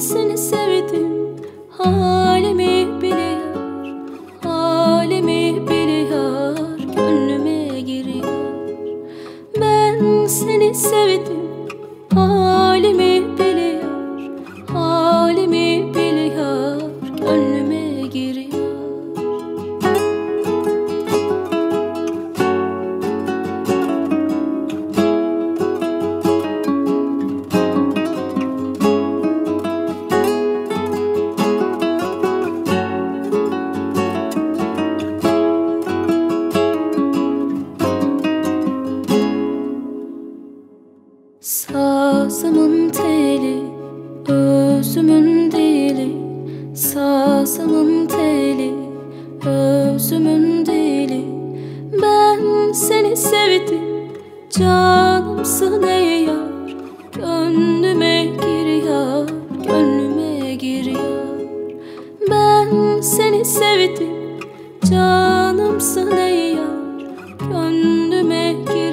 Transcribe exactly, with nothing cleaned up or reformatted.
seni sevdim, halimi biliyor, halimi biliyor, gönlüme giriyor. Ben seni sevdim, halimi biliyor, halimi biliyor, gönlüme giriyor. Sazımın teli, özümün dili. Sazımın teli, özümün dili. Ben seni sevdim, canımsın ey yar, gönlüme giriyor, gönlüme giriyor. Ben seni sevdim, canımsın ey yar, gönlüme giriyor.